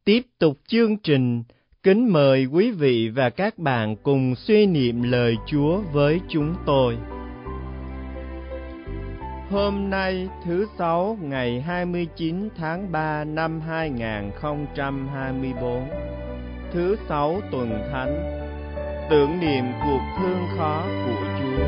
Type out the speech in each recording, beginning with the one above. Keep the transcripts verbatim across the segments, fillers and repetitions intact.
Tiếp tục chương trình, kính mời quý vị và các bạn cùng suy niệm lời Chúa với chúng tôi. Hôm nay thứ Sáu ngày hai mươi chín tháng ba năm hai nghìn không trăm hai mươi tư, thứ Sáu tuần Thánh, tưởng niệm cuộc thương khó của Chúa.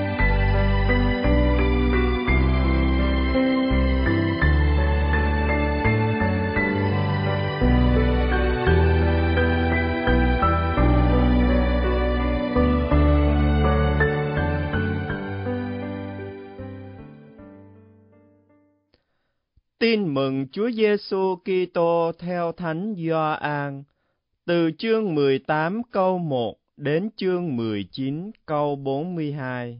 Tin mừng Chúa Giêsu Kitô theo Thánh Gioan, từ chương mười tám câu một đến chương mười chín câu bốn mươi hai.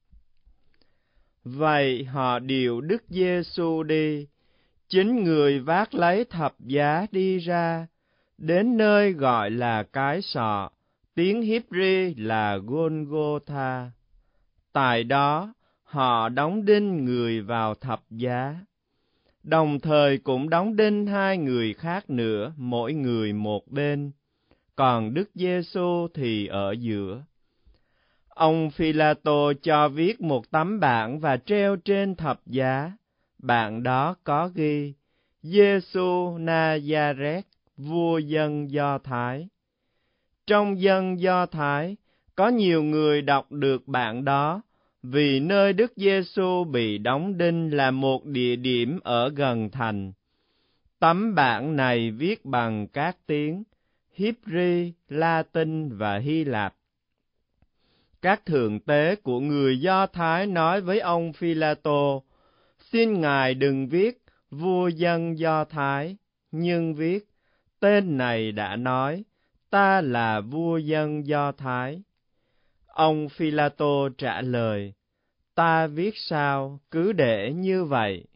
Vậy họ điều Đức Giêsu đi, chính người vác lấy thập giá đi ra, đến nơi gọi là Cái Sọ, tiếng Hebri là Gôn-gô-tha. Tại đó, họ đóng đinh người vào thập giá. Đồng thời cũng đóng đinh hai người khác nữa, mỗi người một bên, còn Đức Giêsu thì ở giữa. Ông Phi-la-tô cho viết một tấm bảng và treo trên thập giá. Bảng đó có ghi: Giêsu Na-gia-rét, vua dân Do Thái. Trong dân Do Thái, có nhiều người đọc được bảng đó, vì nơi Đức Giêsu bị đóng đinh là một địa điểm ở gần thành. Tấm bảng này viết bằng các tiếng Hebri, Latin và Hy Lạp. Các thượng tế của người Do Thái nói với ông Phi-la-tô: xin ngài đừng viết vua dân Do Thái, nhưng viết: tên này đã nói, ta là vua dân Do Thái. Ông Phi-la-tô trả lời: ta viết sao, cứ để như vậy.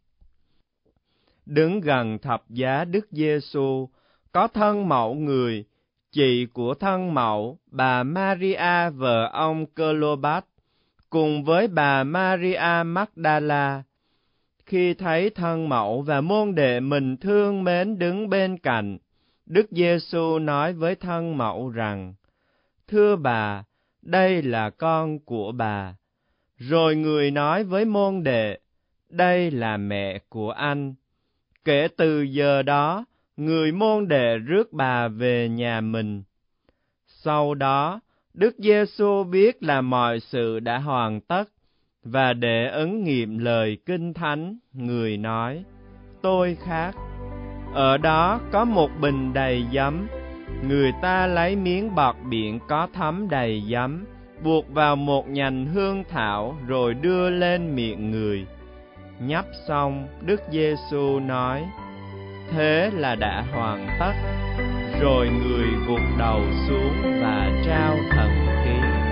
Đứng gần thập giá Đức Giêsu có thân mẫu người, chị của thân mẫu, bà Maria vợ ông Clopas, cùng với bà Maria Magdala. Khi thấy thân mẫu và môn đệ mình thương mến đứng bên cạnh, Đức Giêsu nói với thân mẫu rằng: thưa bà, đây là con của bà. Rồi người nói với môn đệ: đây là mẹ của anh. Kể từ giờ đó, người môn đệ rước bà về nhà mình. Sau đó, Đức Giêsu biết là mọi sự đã hoàn tất, và để ứng nghiệm lời Kinh Thánh, người nói: tôi khát. Ở đó có một bình đầy giấm. Người ta lấy miếng bọt biển có thấm đầy giấm, buộc vào một nhành hương thảo rồi đưa lên miệng người. Nhấp xong, Đức Giêsu nói: thế là đã hoàn tất. Rồi người gục đầu xuống và trao thần khí.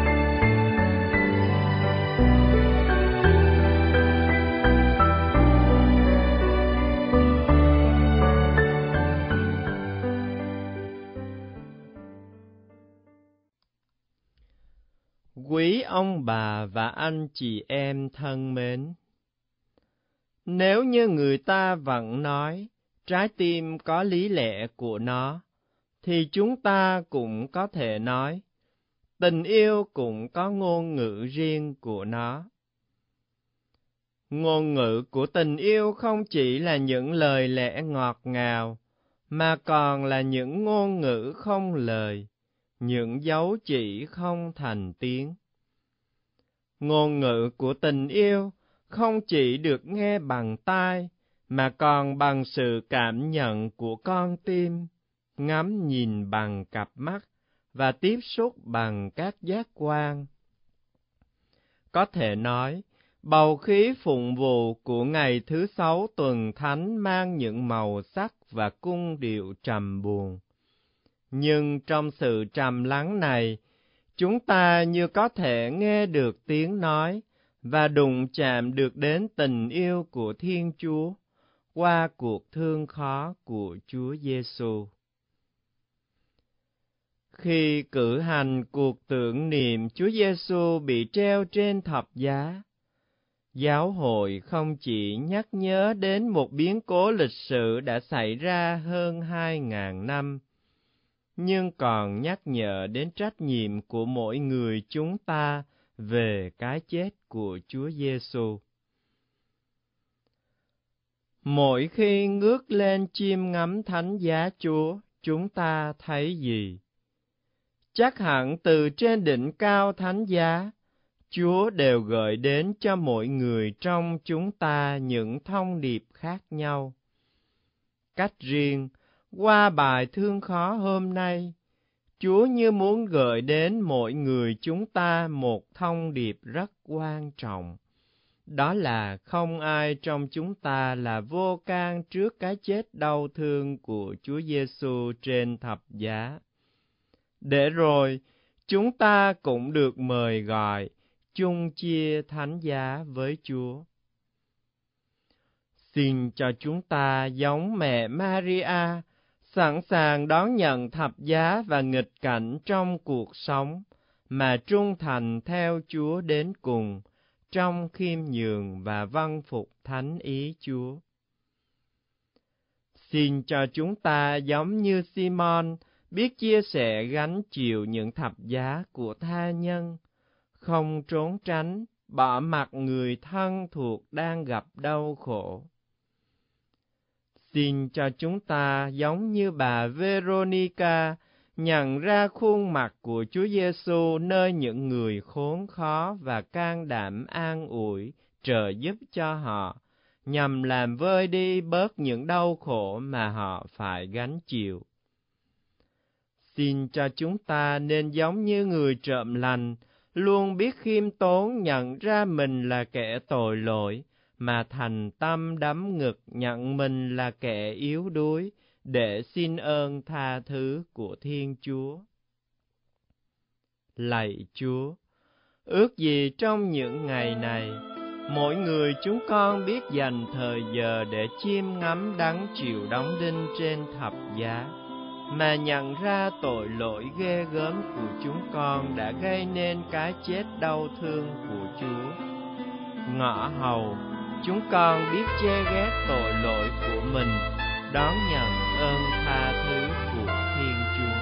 Quý ông bà và anh chị em thân mến, nếu như người ta vẫn nói trái tim có lý lẽ của nó, thì chúng ta cũng có thể nói tình yêu cũng có ngôn ngữ riêng của nó. Ngôn ngữ của tình yêu không chỉ là những lời lẽ ngọt ngào, mà còn là những ngôn ngữ không lời, những dấu chỉ không thành tiếng. Ngôn ngữ của tình yêu không chỉ được nghe bằng tai, mà còn bằng sự cảm nhận của con tim, ngắm nhìn bằng cặp mắt và tiếp xúc bằng các giác quan. Có thể nói, bầu khí phụng vụ của ngày thứ Sáu tuần Thánh mang những màu sắc và cung điệu trầm buồn. Nhưng trong sự trầm lắng này, chúng ta như có thể nghe được tiếng nói và đụng chạm được đến tình yêu của Thiên Chúa qua cuộc thương khó của Chúa Giêsu. Khi cử hành cuộc tưởng niệm Chúa Giêsu bị treo trên thập giá, Giáo hội không chỉ nhắc nhớ đến một biến cố lịch sử đã xảy ra hơn hai ngàn năm, nhưng còn nhắc nhở đến trách nhiệm của mỗi người chúng ta về cái chết của Chúa Giêsu. Mỗi khi ngước lên chiêm ngắm thánh giá Chúa, chúng ta thấy gì? Chắc hẳn từ trên đỉnh cao thánh giá, Chúa đều gợi đến cho mỗi người trong chúng ta những thông điệp khác nhau. Cách riêng, qua bài thương khó hôm nay, Chúa như muốn gợi đến mỗi người chúng ta một thông điệp rất quan trọng. Đó là không ai trong chúng ta là vô can trước cái chết đau thương của Chúa Giêsu trên thập giá. Để rồi, chúng ta cũng được mời gọi chung chia thánh giá với Chúa. Xin cho chúng ta giống mẹ Maria, sẵn sàng đón nhận thập giá và nghịch cảnh trong cuộc sống, mà trung thành theo Chúa đến cùng, trong khiêm nhường và vâng phục thánh ý Chúa. Xin cho chúng ta giống như Simon, biết chia sẻ gánh chịu những thập giá của tha nhân, không trốn tránh, bỏ mặc người thân thuộc đang gặp đau khổ. Xin cho chúng ta giống như bà Veronica, nhận ra khuôn mặt của Chúa Giêsu nơi những người khốn khó và can đảm an ủi, trợ giúp cho họ, nhằm làm vơi đi bớt những đau khổ mà họ phải gánh chịu. Xin cho chúng ta nên giống như người trộm lành, luôn biết khiêm tốn nhận ra mình là kẻ tội lỗi, mà thành tâm đắm ngực nhận mình là kẻ yếu đuối, để xin ơn tha thứ của Thiên Chúa. Lạy Chúa, ước gì trong những ngày này, mỗi người chúng con biết dành thời giờ để chiêm ngắm đấng chịu đóng đinh trên thập giá, mà nhận ra tội lỗi ghê gớm của chúng con đã gây nên cái chết đau thương của Chúa. Ngõ hầu, chúng con biết chê ghét tội lỗi của mình, đón nhận ơn tha thứ của Thiên Chúa.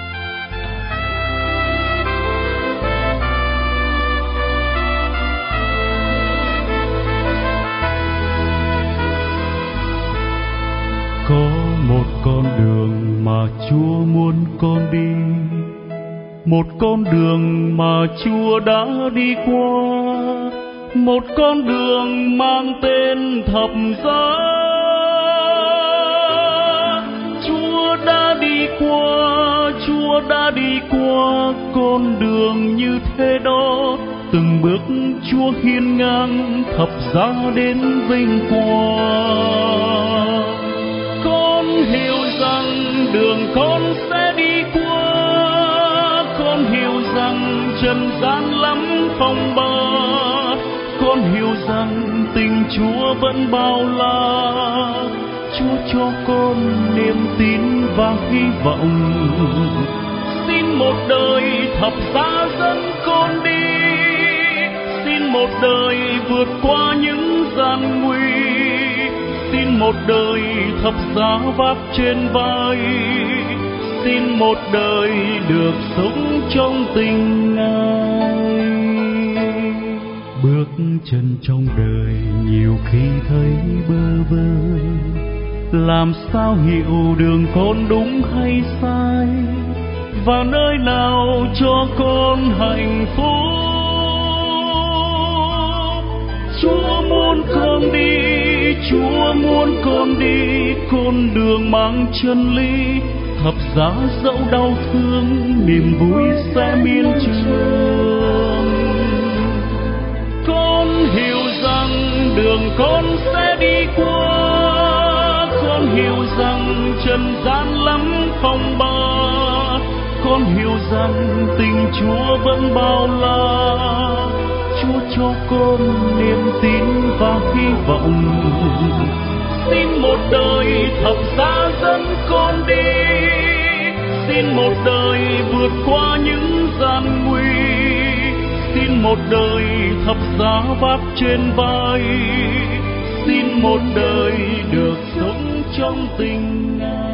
Có một con đường mà Chúa muốn con đi, một con đường mà Chúa đã đi qua, một con đường mang tên thập giá. Chúa đã đi qua, Chúa đã đi qua con đường như thế đó, từng bước Chúa hiên ngang thập giá đến vinh quang. Con hiểu rằng đường con sẽ đi qua, con hiểu rằng trần gian lắm phong ba, con hiểu rằng tình Chúa vẫn bao la. Chúa cho con niềm tin và hy vọng, xin một đời thập giá dẫn con đi, xin một đời vượt qua những gian nguy, xin một đời thập giá vác trên vai, xin một đời được sống trong tình Ngài. Bước chân trong đời nhiều khi thấy bơ vơ, làm sao hiểu đường con đúng hay sai, và nơi nào cho con hạnh phúc. Chúa muốn con đi, Chúa muốn con đi con đường mang chân lý, thập giá dẫu đau thương niềm vui sẽ miên trường. Con hiểu rằng đường con sẽ đi qua, con hiểu rằng trần gian lắm phong ba, con hiểu rằng tình Chúa vẫn bao la. Chúa cho con niềm tin và hy vọng, xin một đời thập giá dẫn con đi, xin một đời vượt qua những gian nguy, xin một đời thập giá vác trên vai, xin một đời được sống trong tình Ngài.